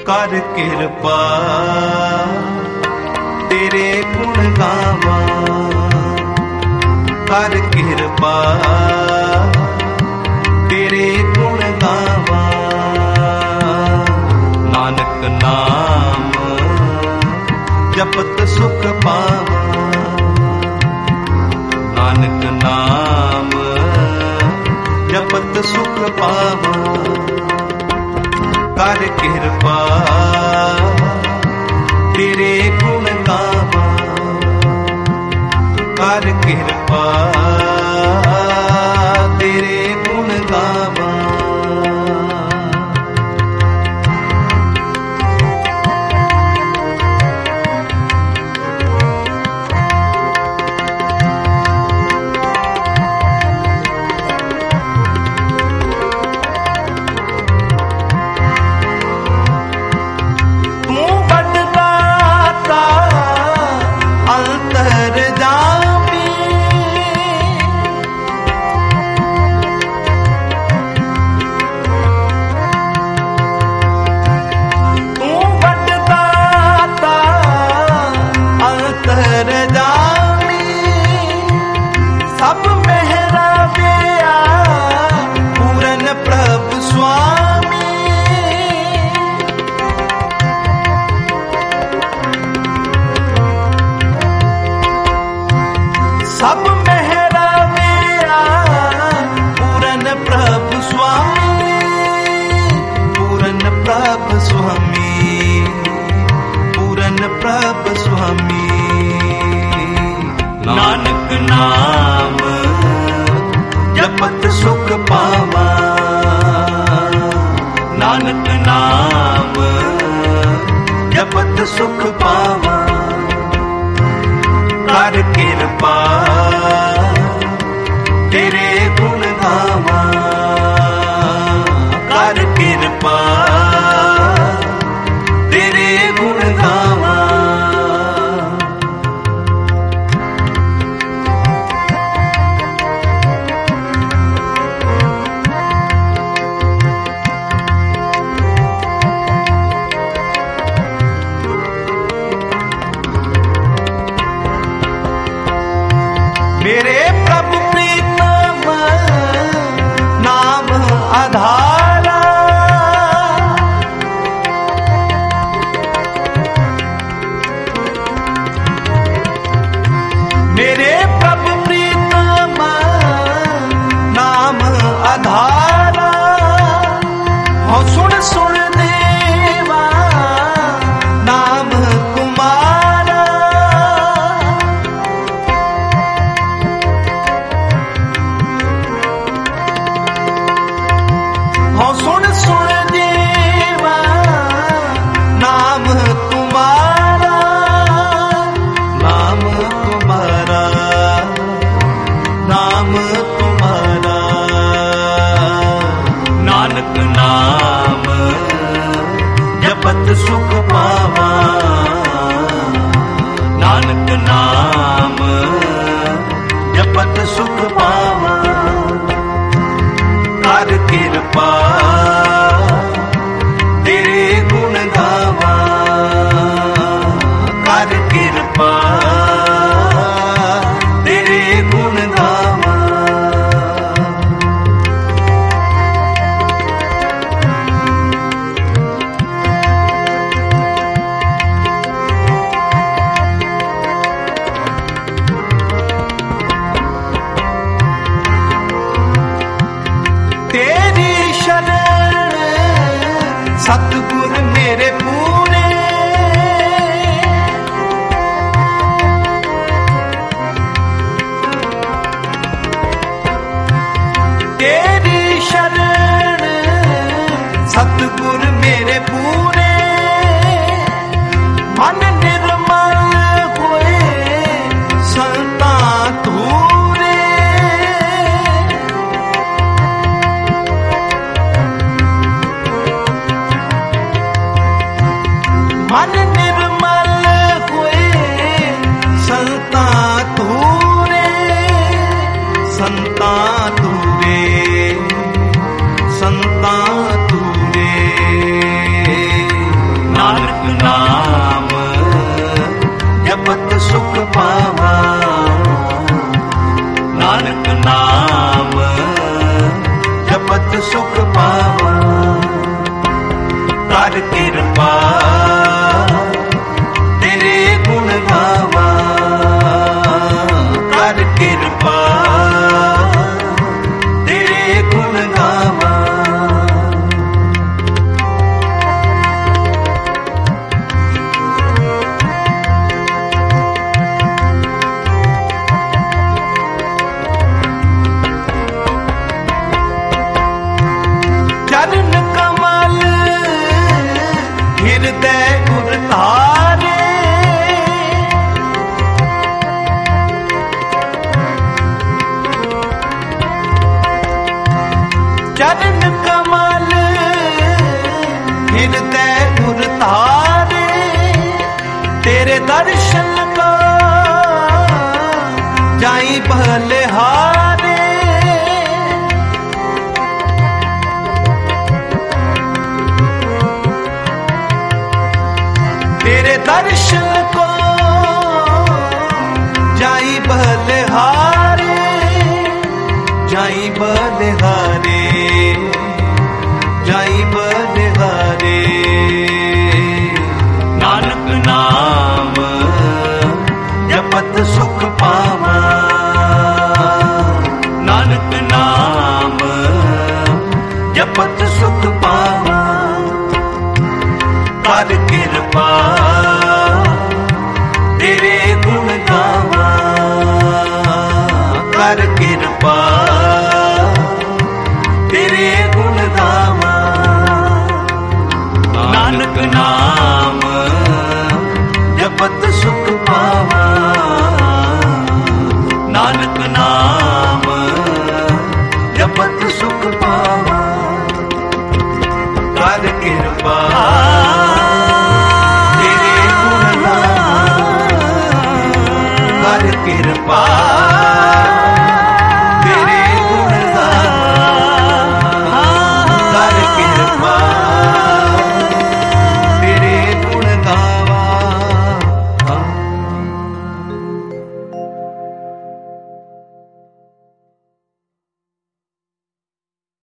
कर कृपा तेरे गुण गावा, कर कृपा तेरे गुण गावा। नानक नाम जपत सुख पावा, नानक नाम जपत सुख पावा। कर कृपा तेरे गुण गावा, कर कृपा तेरे गुण गावा। नानक नाम जपत सुख पावा, नानक नाम जपत सुख पावा। कर कृपा तेरे गुण गावा, कर कृपा तेरे गुण गावा। मेरे प्रभु प्रीतम नाम आधारा, मेरे प्रभु प्रीतम नाम आधारा। हो सुन सुन देवा नाम तुम्हारा, हो सुन सुन देवा नाम तुम्हारा, नाम तुम्हारा, नाम तुम्हारा। नानक नाम जपत सुख पावा, नानक नाम जपत सुख पावा। कर कृपा तेरे गुण गावा, कर कृपा तेरे गुण गावा। तेरी शरण सतगुर मेरे पूरे, तेरी शरण सतगुर मेरे पूरे। मन निर्मल होए संता धूरे, मन निर्मल हुए संता धूरे, संता धूरे, संता धूरे। सुख पावा। नानक नाम जपत सुख पावा। कर कृपा तेरे गुण गावा। कर कृपा तेरे गुण गावा। चरण कमल हृदय उतारे। चरण कमल हृदय उतारे। तेरे दर्शन का जाई बलिहारे। तेरे दर्शन को जाई बलिहारे। जाई बलिहारे। जाई बलिहारे।